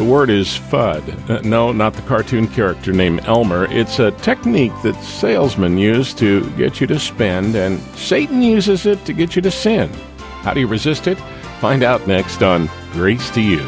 word is FUD. No, not the cartoon character named Elmer. It's a technique that salesmen use to get you to spend, and Satan uses it to get you to sin. How do you resist it? Find out next on Grace to You.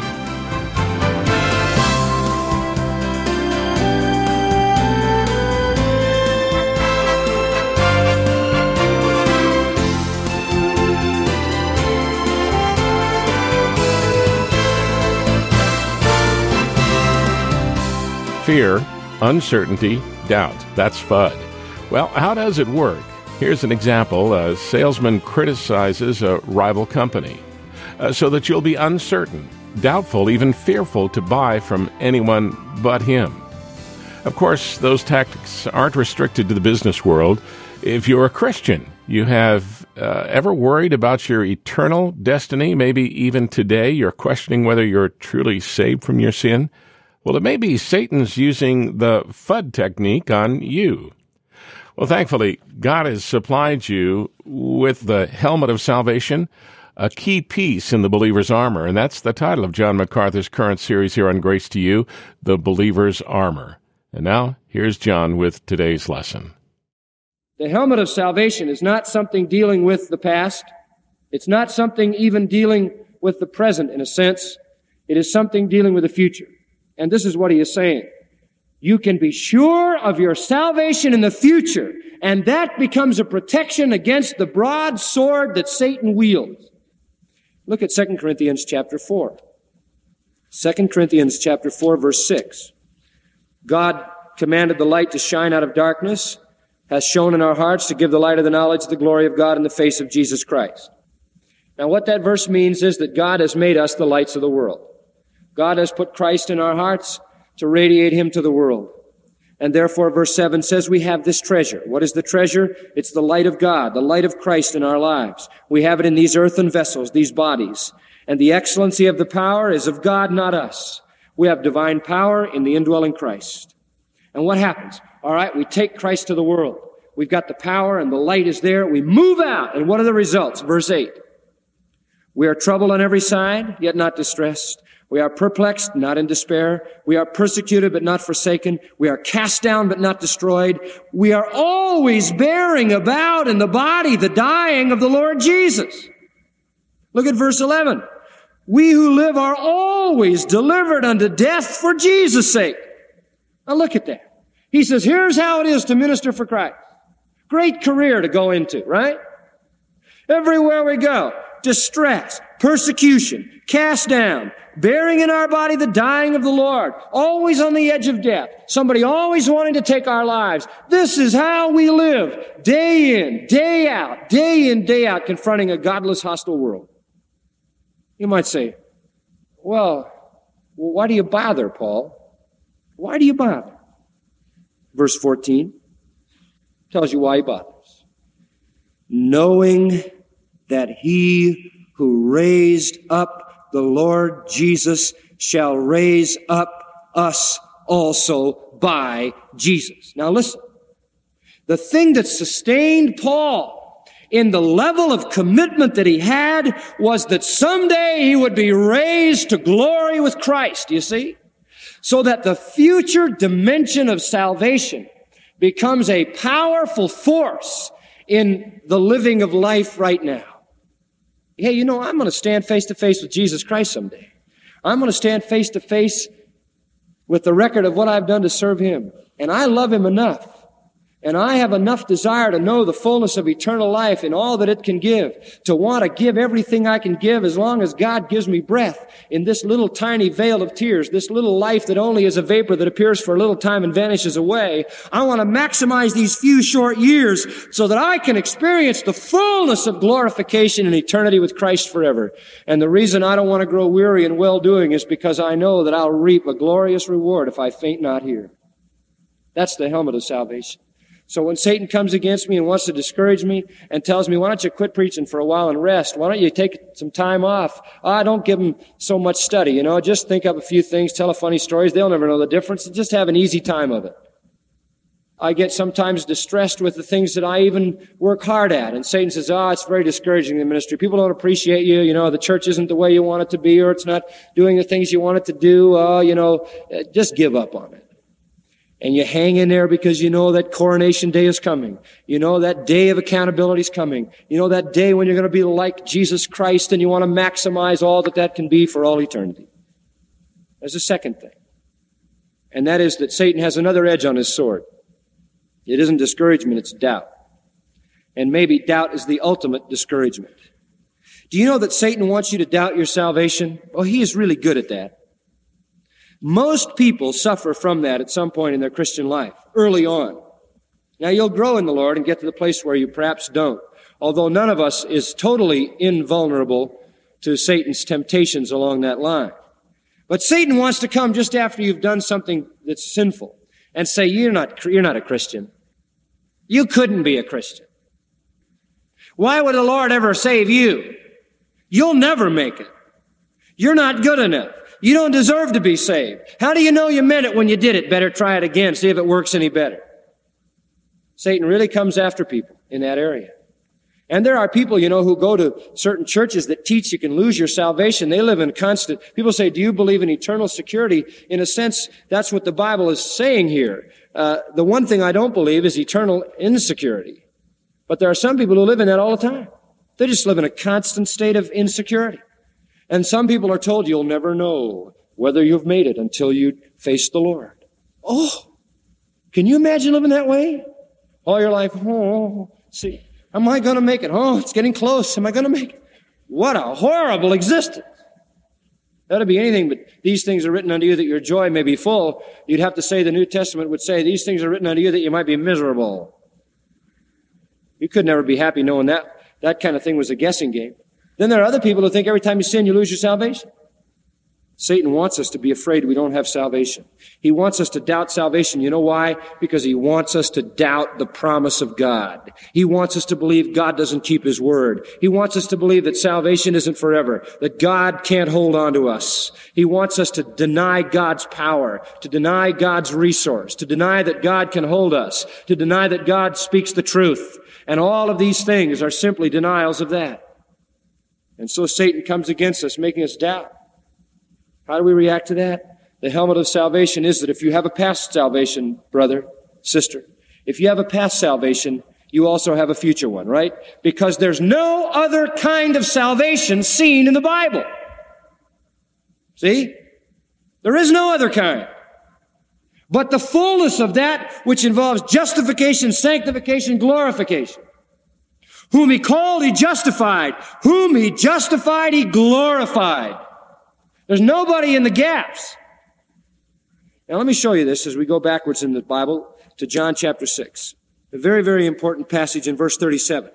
Fear, uncertainty, doubt. That's FUD. Well, how does it work? Here's an example. A salesman criticizes a rival company so that you'll be uncertain, doubtful, even fearful to buy from anyone but him. Of course, those tactics aren't restricted to the business world. If you're a Christian, you have ever worried about your eternal destiny? Maybe even today you're questioning whether you're truly saved from your sin? Well, it may be Satan's using the FUD technique on you. Well, thankfully, God has supplied you with the helmet of salvation, a key piece in the believer's armor, and that's the title of John MacArthur's current series here on Grace to You, The Believer's Armor. And now, here's John with today's lesson. The helmet of salvation is not something dealing with the past. It's not something even dealing with the present, in a sense. It is something dealing with the future. And this is what he is saying. You can be sure of your salvation in the future, and that becomes a protection against the broad sword that Satan wields. Look at 2 Corinthians chapter 4. 2 Corinthians chapter 4, verse 6. God commanded the light to shine out of darkness, has shone in our hearts to give the light of the knowledge of the glory of God in the face of Jesus Christ. Now what that verse means is that God has made us the lights of the world. God has put Christ in our hearts to radiate him to the world. And therefore, verse 7 says we have this treasure. What is the treasure? It's the light of God, the light of Christ in our lives. We have it in these earthen vessels, these bodies. And the excellency of the power is of God, not us. We have divine power in the indwelling Christ. And what happens? All right, we take Christ to the world. We've got the power and the light is there. We move out. And what are the results? Verse 8. We are troubled on every side, yet not distressed. We are perplexed, not in despair. We are persecuted, but not forsaken. We are cast down, but not destroyed. We are always bearing about in the body the dying of the Lord Jesus. Look at verse 11. We who live are always delivered unto death for Jesus' sake. Now look at that. He says, here's how it is to minister for Christ. Great career to go into, right? Everywhere we go, distress, persecution, cast down, bearing in our body the dying of the Lord, always on the edge of death, somebody always wanting to take our lives. This is how we live, day in, day out, confronting a godless, hostile world. You might say, well, why do you bother, Paul? Why do you bother? Verse 14 tells you why he bothers. Knowing that he who raised up the Lord Jesus shall raise up us also by Jesus. Now listen. The thing that sustained Paul in the level of commitment that he had was that someday he would be raised to glory with Christ, you see? So that the future dimension of salvation becomes a powerful force in the living of life right now. Hey, you know, I'm going to stand face to face with Jesus Christ someday. I'm going to stand face to face with the record of what I've done to serve him. And I love him enough. And I have enough desire to know the fullness of eternal life and all that it can give, to want to give everything I can give as long as God gives me breath in this little tiny veil of tears, this little life that only is a vapor that appears for a little time and vanishes away. I want to maximize these few short years so that I can experience the fullness of glorification and eternity with Christ forever. And the reason I don't want to grow weary in well-doing is because I know that I'll reap a glorious reward if I faint not here. That's the helmet of salvation. So when Satan comes against me and wants to discourage me and tells me, why don't you quit preaching for a while and rest? Why don't you take some time off? Don't give them so much study, you know. Just think up a few things, tell a funny stories. They'll never know the difference. Just have an easy time of it. I get sometimes distressed with the things that I even work hard at. And Satan says, it's very discouraging in the ministry. People don't appreciate you. The church isn't the way you want it to be, or it's not doing the things you want it to do. Just give up on it. And you hang in there because you know that coronation day is coming. You know that day of accountability is coming. You know that day when you're going to be like Jesus Christ, and you want to maximize all that can be for all eternity. There's a second thing. And that is that Satan has another edge on his sword. It isn't discouragement, it's doubt. And maybe doubt is the ultimate discouragement. Do you know that Satan wants you to doubt your salvation? Well, he is really good at that. Most people suffer from that at some point in their Christian life, early on. Now, you'll grow in the Lord and get to the place where you perhaps don't. Although none of us is totally invulnerable to Satan's temptations along that line. But Satan wants to come just after you've done something that's sinful and say, you're not a Christian. You couldn't be a Christian. Why would the Lord ever save you? You'll never make it. You're not good enough. You don't deserve to be saved. How do you know you meant it when you did it? Better try it again, see if it works any better. Satan really comes after people in that area. And there are people, who go to certain churches that teach you can lose your salvation. They live in constant, people say, do you believe in eternal security? In a sense, that's what the Bible is saying here. The one thing I don't believe is eternal insecurity. But there are some people who live in that all the time. They just live in a constant state of insecurity. And some people are told you'll never know whether you've made it until you face the Lord. Oh, can you imagine living that way? All your life, see, am I going to make it? Oh, it's getting close. Am I going to make it? What a horrible existence. That'd be anything but these things are written unto you that your joy may be full. You'd have to say the New Testament would say these things are written unto you that you might be miserable. You could never be happy knowing that kind of thing was a guessing game. Then there are other people who think every time you sin, you lose your salvation. Satan wants us to be afraid we don't have salvation. He wants us to doubt salvation. You know why? Because he wants us to doubt the promise of God. He wants us to believe God doesn't keep his word. He wants us to believe that salvation isn't forever, that God can't hold on to us. He wants us to deny God's power, to deny God's resource, to deny that God can hold us, to deny that God speaks the truth. And all of these things are simply denials of that. And so Satan comes against us, making us doubt. How do we react to that? The helmet of salvation is that if you have a past salvation, brother, sister, if you have a past salvation, you also have a future one, right? Because there's no other kind of salvation seen in the Bible. See? There is no other kind. But the fullness of that which involves justification, sanctification, glorification. Whom he called, he justified. Whom he justified, he glorified. There's nobody in the gaps. Now let me show you this as we go backwards in the Bible to John chapter 6. A very, very important passage in verse 37.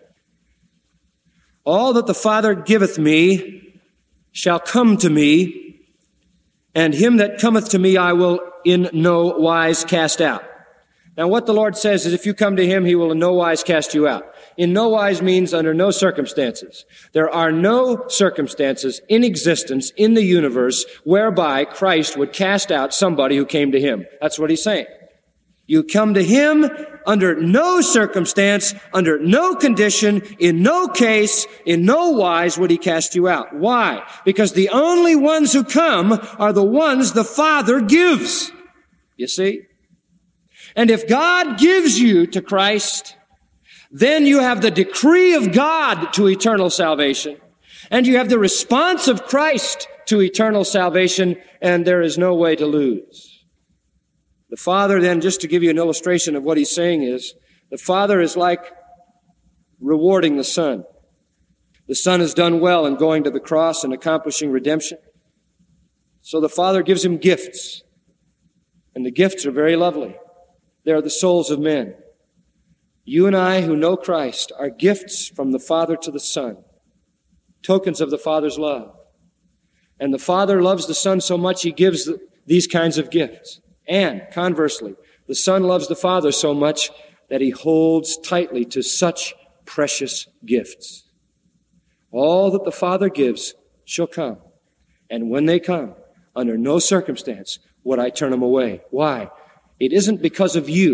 All that the Father giveth me shall come to me, and him that cometh to me I will in no wise cast out. Now what the Lord says is if you come to him, he will in no wise cast you out. In no wise means under no circumstances. There are no circumstances in existence in the universe whereby Christ would cast out somebody who came to him. That's what he's saying. You come to him under no circumstance, under no condition, in no case, in no wise would he cast you out. Why? Because the only ones who come are the ones the Father gives. You see? And if God gives you to Christ, then you have the decree of God to eternal salvation, and you have the response of Christ to eternal salvation, and there is no way to lose. The Father then, just to give you an illustration of what he's saying is, the Father is like rewarding the Son. The Son has done well in going to the cross and accomplishing redemption. So the Father gives him gifts, and the gifts are very lovely. They are the souls of men. You and I who know Christ are gifts from the Father to the Son, tokens of the Father's love. And the Father loves the Son so much he gives these kinds of gifts. And conversely, the Son loves the Father so much that he holds tightly to such precious gifts. All that the Father gives shall come. And when they come, under no circumstance would I turn them away. Why? It isn't because of you.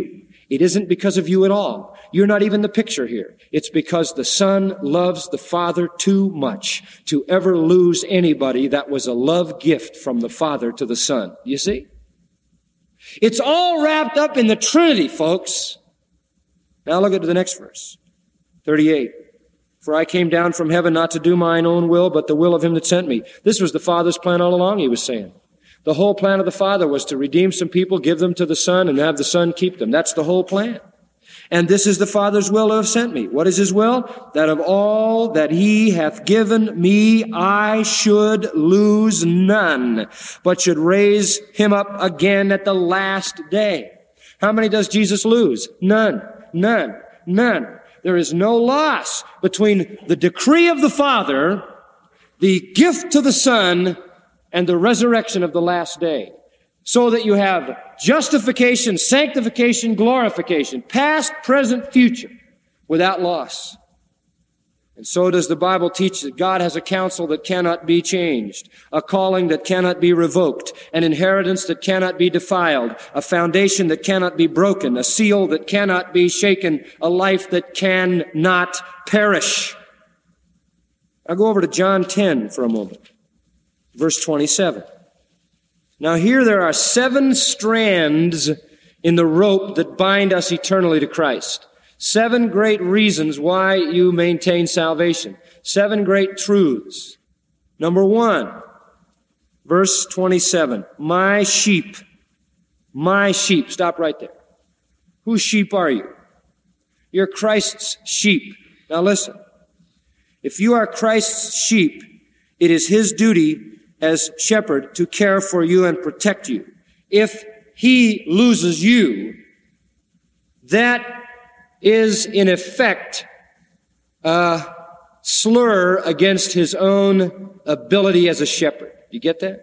It isn't because of you at all. You're not even the picture here. It's because the Son loves the Father too much to ever lose anybody that was a love gift from the Father to the Son. You see? It's all wrapped up in the Trinity, folks. Now look at the next verse. 38. For I came down from heaven not to do mine own will, but the will of him that sent me. This was the Father's plan all along, he was saying. The whole plan of the Father was to redeem some people, give them to the Son, and have the Son keep them. That's the whole plan. And this is the Father's will to have sent me. What is his will? That of all that he hath given me, I should lose none, but should raise him up again at the last day. How many does Jesus lose? None. None. None. There is no loss between the decree of the Father, the gift to the Son, and the resurrection of the last day. So that you have justification, sanctification, glorification, past, present, future, without loss. And so does the Bible teach that God has a counsel that cannot be changed, a calling that cannot be revoked, an inheritance that cannot be defiled, a foundation that cannot be broken, a seal that cannot be shaken, a life that cannot perish. I'll go over to John 10 for a moment. Verse 27. Now here there are 7 strands in the rope that bind us eternally to Christ. 7 great reasons why you maintain salvation. 7 great truths. Number 1, verse 27. My sheep. My sheep. Stop right there. Whose sheep are you? You're Christ's sheep. Now listen. If you are Christ's sheep, it is his duty as shepherd to care for you and protect you. If he loses you, that is in effect a slur against his own ability as a shepherd. You get that?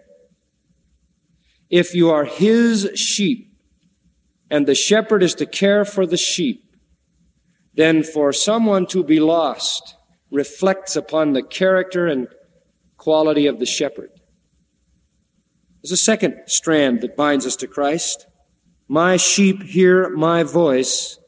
If you are his sheep and the shepherd is to care for the sheep, then for someone to be lost reflects upon the character and quality of the shepherd. There's a second strand that binds us to Christ. My sheep hear my voice,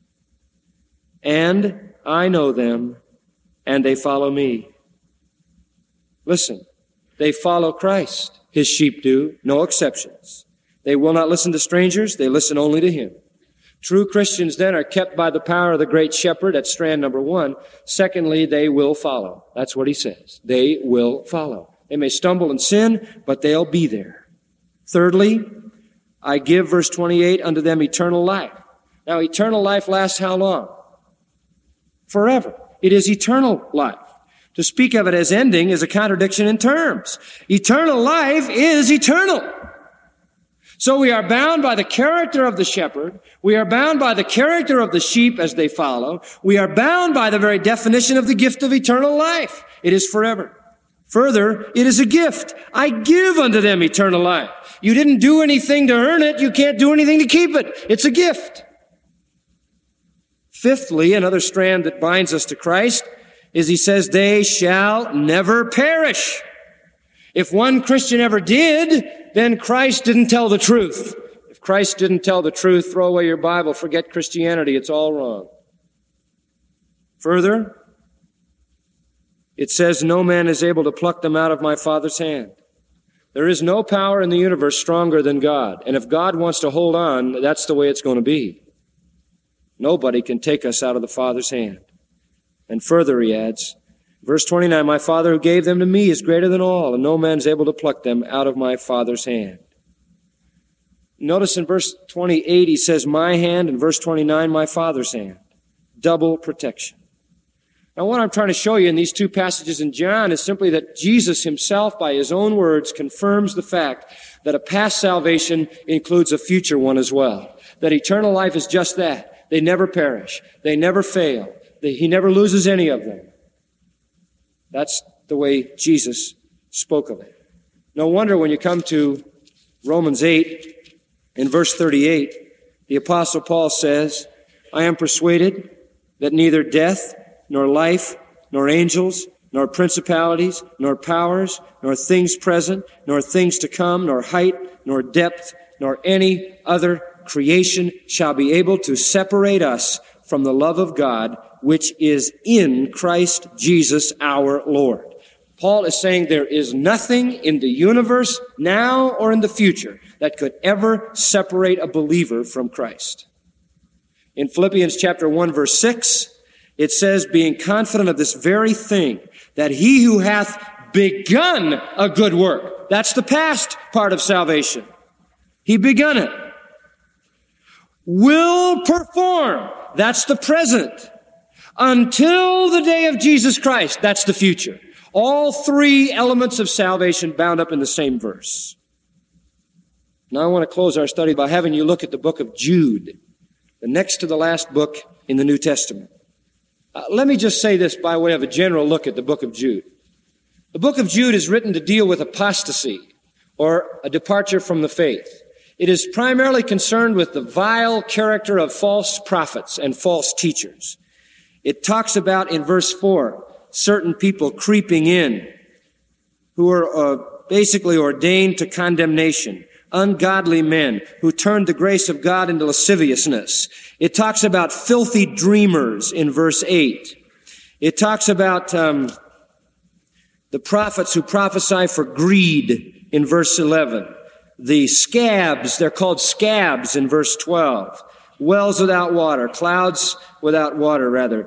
and I know them, and they follow me. Listen, they follow Christ. His sheep do, no exceptions. They will not listen to strangers, they listen only to him. True Christians then are kept by the power of the great shepherd. That's strand number 1. Secondly, they will follow. That's what he says. They will follow. They may stumble and sin, but they'll be there. Thirdly, I give, verse 28, unto them eternal life. Now, eternal life lasts how long? Forever. It is eternal life. To speak of it as ending is a contradiction in terms. Eternal life is eternal. So we are bound by the character of the shepherd. We are bound by the character of the sheep as they follow. We are bound by the very definition of the gift of eternal life. It is forever. Further, it is a gift. I give unto them eternal life. You didn't do anything to earn it. You can't do anything to keep it. It's a gift. Fifthly, another strand that binds us to Christ is he says, they shall never perish. If one Christian ever did, then Christ didn't tell the truth. If Christ didn't tell the truth, throw away your Bible, forget Christianity. It's all wrong. Further, it says, no man is able to pluck them out of my Father's hand. There is no power in the universe stronger than God. And if God wants to hold on, that's the way it's going to be. Nobody can take us out of the Father's hand. And further, he adds, verse 29, my Father who gave them to me is greater than all, and no man is able to pluck them out of my Father's hand. Notice in verse 28, he says, my hand, and verse 29, my Father's hand. Double protection. Now, what I'm trying to show you in these 2 passages in John is simply that Jesus himself, by his own words, confirms the fact that a past salvation includes a future one as well. That eternal life is just that. They never perish. They never fail. He never loses any of them. That's the way Jesus spoke of it. No wonder when you come to Romans 8, in verse 38, the Apostle Paul says, I am persuaded that neither death, nor life, nor angels, nor principalities, nor powers, nor things present, nor things to come, nor height, nor depth, nor any other creation shall be able to separate us from the love of God, which is in Christ Jesus our Lord. Paul is saying there is nothing in the universe now or in the future that could ever separate a believer from Christ. In Philippians chapter 1 verse 6, it says, being confident of this very thing, that he who hath begun a good work, that's the past part of salvation. He begun it. Will perform, that's the present. Until the day of Jesus Christ, that's the future. All three elements of salvation bound up in the same verse. Now I want to close our study by having you look at the book of Jude, the next to the last book in the New Testament. Let me just say this by way of a general look at the book of Jude. The book of Jude is written to deal with apostasy, or a departure from the faith. It is primarily concerned with the vile character of false prophets and false teachers. It talks about, in verse 4, certain people creeping in who are basically ordained to condemnation, ungodly men who turned the grace of God into lasciviousness. It talks about filthy dreamers in verse 8. It talks about the prophets who prophesy for greed in verse 11. The scabs, they're called scabs in verse 12. Wells without water, clouds without water, rather.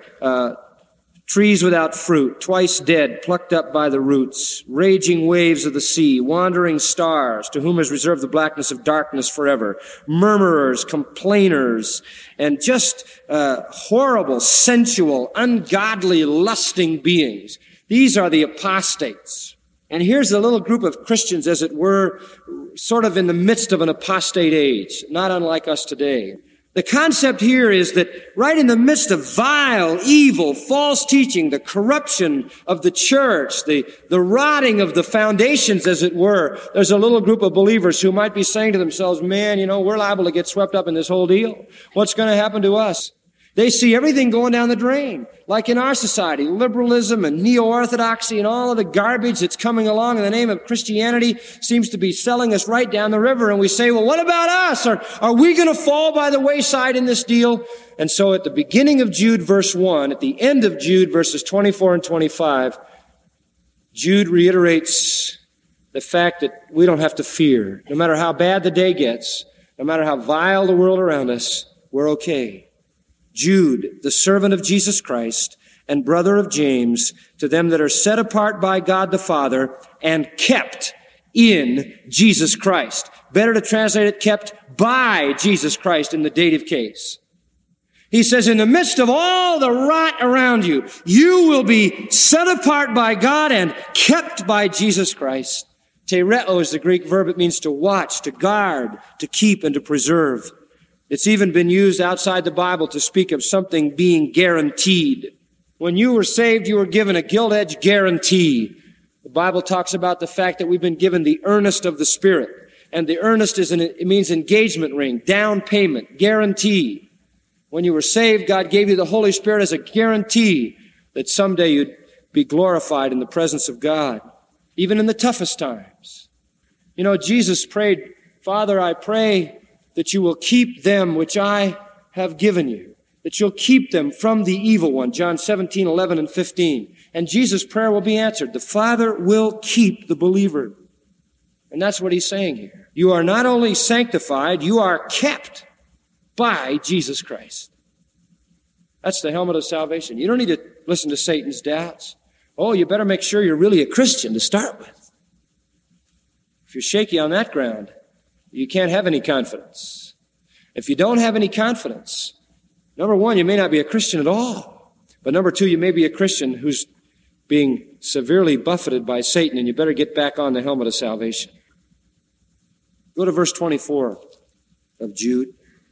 Trees without fruit, twice dead, plucked up by the roots, raging waves of the sea, wandering stars, to whom is reserved the blackness of darkness forever, murmurers, complainers, and just horrible, sensual, ungodly, lusting beings. These are the apostates. And here's a little group of Christians, as it were, sort of in the midst of an apostate age, not unlike us today. The concept here is that right in the midst of vile, evil, false teaching, the corruption of the church, the rotting of the foundations, as it were, there's a little group of believers who might be saying to themselves, man, we're liable to get swept up in this whole deal. What's going to happen to us? They see everything going down the drain, like in our society, liberalism and neo-orthodoxy and all of the garbage that's coming along in the name of Christianity seems to be selling us right down the river. And we say, well, what about us? Are we going to fall by the wayside in this deal? And so at the beginning of Jude, verse 1, at the end of Jude, verses 24 and 25, Jude reiterates the fact that we don't have to fear. No matter how bad the day gets, no matter how vile the world around us, we're okay. Jude, the servant of Jesus Christ and brother of James, to them that are set apart by God the Father and kept in Jesus Christ. Better to translate it, kept by Jesus Christ in the dative case. He says, in the midst of all the rot around you, you will be set apart by God and kept by Jesus Christ. Tereo is the Greek verb. It means to watch, to guard, to keep, and to preserve. It's even been used outside the Bible to speak of something being guaranteed. When you were saved, you were given a gilt-edged guarantee. The Bible talks about the fact that we've been given the earnest of the Spirit. And the earnest it means engagement ring, down payment, guarantee. When you were saved, God gave you the Holy Spirit as a guarantee that someday you'd be glorified in the presence of God, even in the toughest times. Jesus prayed, Father, I pray that you will keep them which I have given you, that you'll keep them from the evil one, John 17, 11, and 15. And Jesus' prayer will be answered. The Father will keep the believer. And that's what he's saying here. You are not only sanctified, you are kept by Jesus Christ. That's the helmet of salvation. You don't need to listen to Satan's doubts. Oh, you better make sure you're really a Christian to start with. If you're shaky on that ground, you can't have any confidence. If you don't have any confidence, number one, you may not be a Christian at all. But number two, you may be a Christian who's being severely buffeted by Satan, and you better get back on the helmet of salvation. Go to verse 24 of Jude.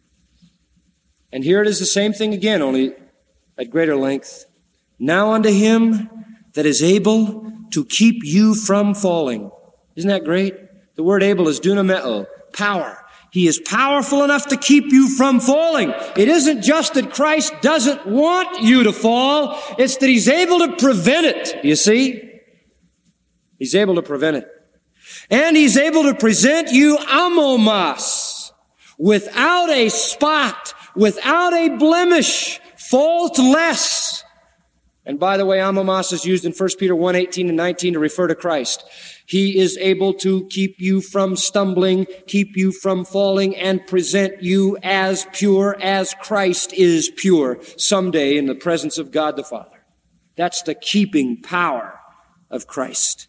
And here it is the same thing again, only at greater length. Now unto him that is able to keep you from falling. Isn't that great? The word able is dunameo, power. He is powerful enough to keep you from falling. It isn't just that Christ doesn't want you to fall. It's that he's able to prevent it. You see? He's able to prevent it. And he's able to present you amomos, without a spot, without a blemish, faultless. And by the way, amomos is used in 1 Peter 1:18 and 19 to refer to Christ. He is able to keep you from stumbling, keep you from falling, and present you as pure as Christ is pure someday in the presence of God the Father. That's the keeping power of Christ.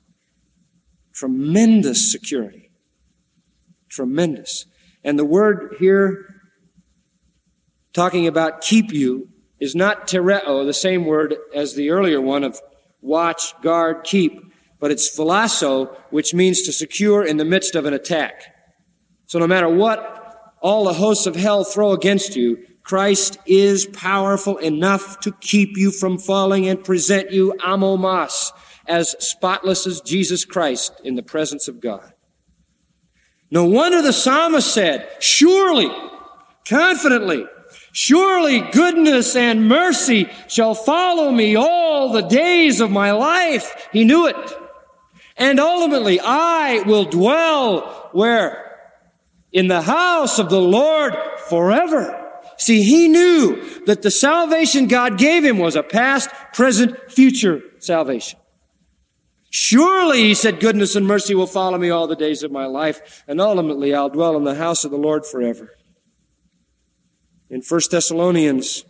Tremendous security. Tremendous. And the word here, talking about keep you, is not tereo, the same word as the earlier one of watch, guard, keep, but it's philasso, which means to secure in the midst of an attack. So no matter what all the hosts of hell throw against you, Christ is powerful enough to keep you from falling and present you amomos, as spotless as Jesus Christ in the presence of God. No wonder the psalmist said, surely, confidently, surely goodness and mercy shall follow me all the days of my life. He knew it. And ultimately, I will dwell where? In the house of the Lord forever. See, he knew that the salvation God gave him was a past, present, future salvation. Surely, he said, goodness and mercy will follow me all the days of my life, and ultimately I'll dwell in the house of the Lord forever. In 1 Thessalonians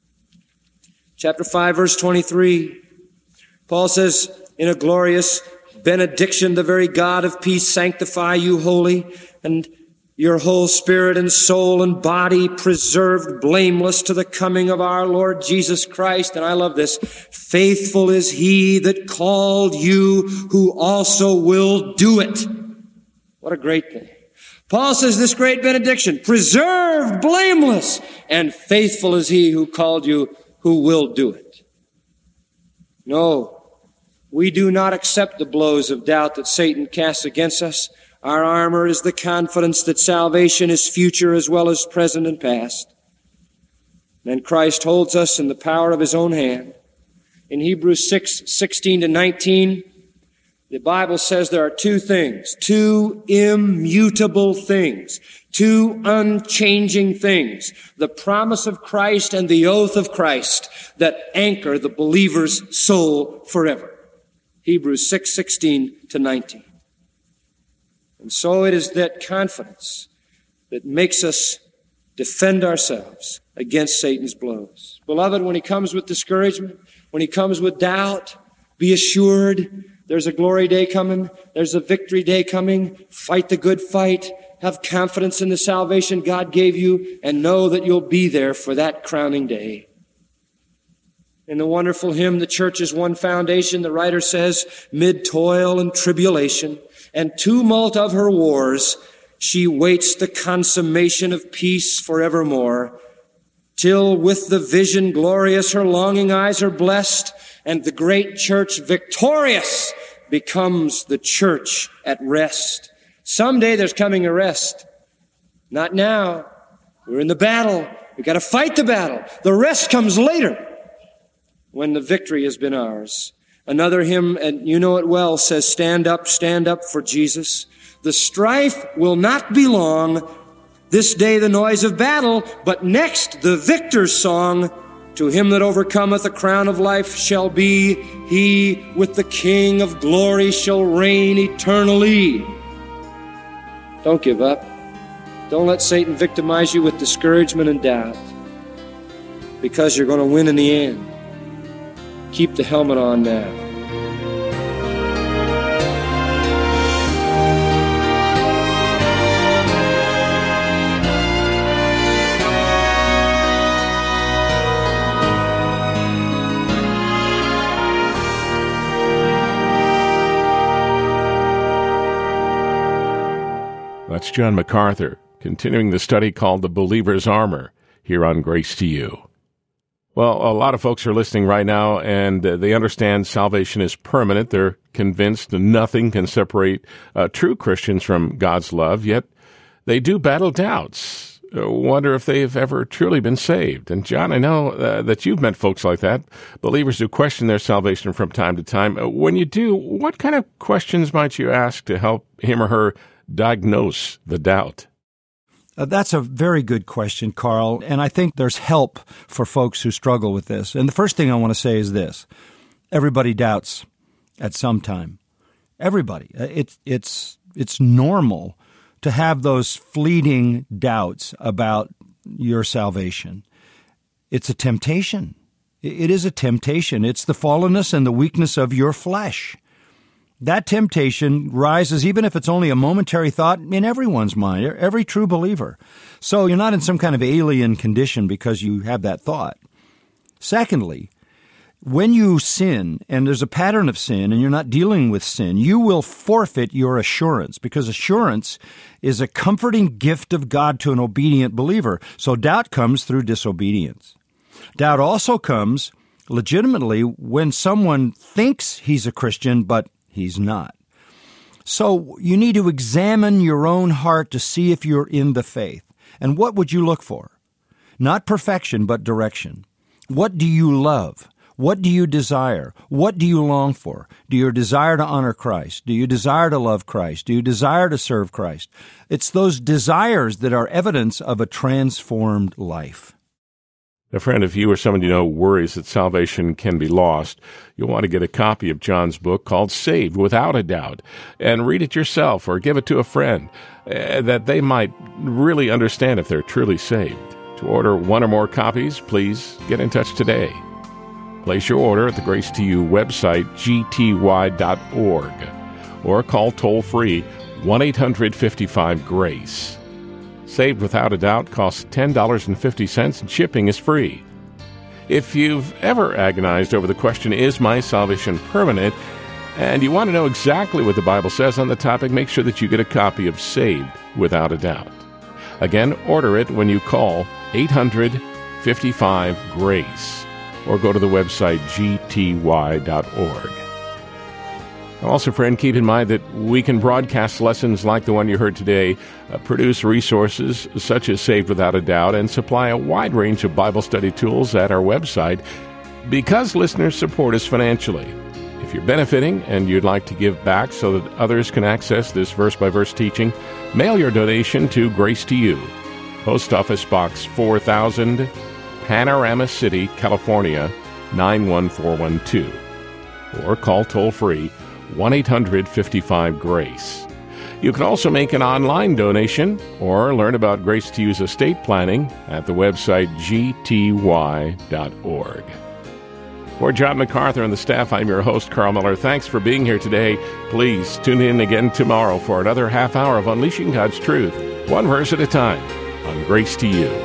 chapter 5, verse 23, Paul says, in a glorious benediction, the very God of peace sanctify you wholly, and your whole spirit and soul and body preserved blameless to the coming of our Lord Jesus Christ. And I love this. Faithful is he that called you, who also will do it. What a great thing. Paul says this great benediction, preserved blameless, and faithful is he who called you, who will do it. No, we do not accept the blows of doubt that Satan casts against us. Our armor is the confidence that salvation is future as well as present and past. And Christ holds us in the power of his own hand. In Hebrews 6:16 to 19, the Bible says there are two things, two immutable things, two unchanging things, the promise of Christ and the oath of Christ that anchor the believer's soul forever. Hebrews 6:16 to 19. And so it is that confidence that makes us defend ourselves against Satan's blows. Beloved, when he comes with discouragement, when he comes with doubt, be assured there's a glory day coming. There's a victory day coming. Fight the good fight. Have confidence in the salvation God gave you, and know that you'll be there for that crowning day. In the wonderful hymn, The Church is One Foundation, the writer says, mid toil and tribulation and tumult of her wars, she waits the consummation of peace forevermore, till with the vision glorious her longing eyes are blessed, and the great church victorious becomes the church at rest. Someday there's coming a rest. Not now. We're in the battle. We've got to fight the battle. The rest comes later, when the victory has been ours. Another hymn, and you know it well, says, stand up for Jesus. The strife will not be long. This day the noise of battle, but next the victor's song. To him that overcometh a crown of life shall be. He with the King of glory shall reign eternally. Don't give up. Don't let Satan victimize you with discouragement and doubt, because you're going to win in the end. Keep the helmet on now. That's John MacArthur, continuing the study called The Believer's Armor, here on Grace to You. Well, a lot of folks are listening right now, and they understand salvation is permanent. They're convinced nothing can separate true Christians from God's love, yet they do battle doubts. Wonder if they've ever truly been saved. And John, I know that you've met folks like that, believers who question their salvation from time to time. When you do, what kind of questions might you ask to help him or her diagnose the doubt? That's a very good question, Carl, and I think there's help for folks who struggle with this. And the first thing I want to say is this. Everybody doubts at some time. Everybody. It's normal to have those fleeting doubts about your salvation. It's a temptation. It is a temptation. It's the fallenness and the weakness of your flesh. That temptation rises, even if it's only a momentary thought, in everyone's mind, every true believer. So you're not in some kind of alien condition because you have that thought. Secondly, when you sin, and there's a pattern of sin, and you're not dealing with sin, you will forfeit your assurance, because assurance is a comforting gift of God to an obedient believer. So doubt comes through disobedience. Doubt also comes legitimately when someone thinks he's a Christian, but he's not. So you need to examine your own heart to see if you're in the faith. And what would you look for? Not perfection, but direction. What do you love? What do you desire? What do you long for? Do you desire to honor Christ? Do you desire to love Christ? Do you desire to serve Christ? It's those desires that are evidence of a transformed life. A friend, if you or someone you know worries that salvation can be lost, you'll want to get a copy of John's book called Saved Without a Doubt and read it yourself or give it to a friend that they might really understand if they're truly saved. To order one or more copies, please get in touch today. Place your order at the Grace to You website, gty.org, or call toll-free 1-800-55-GRACE. Saved Without a Doubt costs $10.50 and shipping is free. If you've ever agonized over the question, is my salvation permanent, and you want to know exactly what the Bible says on the topic, make sure that you get a copy of Saved Without a Doubt. Again, order it when you call 800-55-GRACE or go to the website gty.org. Also, friend, keep in mind that we can broadcast lessons like the one you heard today, produce resources such as Saved Without a Doubt, and supply a wide range of Bible study tools at our website because listeners support us financially. If you're benefiting and you'd like to give back so that others can access this verse-by-verse teaching, mail your donation to Grace to You, Post Office Box 4000, Panorama City, California, 91412. Or call toll-free 1-800-55-GRACE. You can also make an online donation or learn about Grace to You's estate planning at the website gty.org. For John MacArthur and the staff, I'm your host, Carl Miller. Thanks for being here today. Please tune in again tomorrow for another half hour of Unleashing God's Truth, one verse at a time, on Grace to You.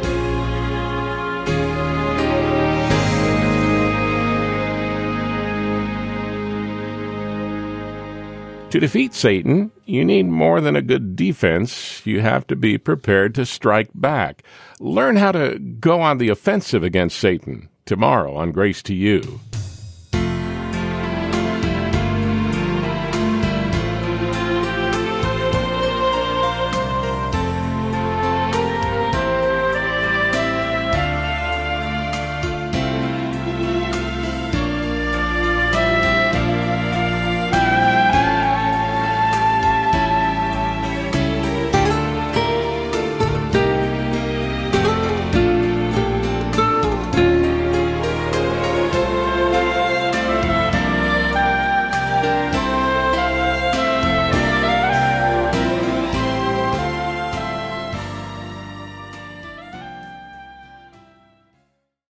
To defeat Satan, you need more than a good defense. You have to be prepared to strike back. Learn how to go on the offensive against Satan tomorrow on Grace to You.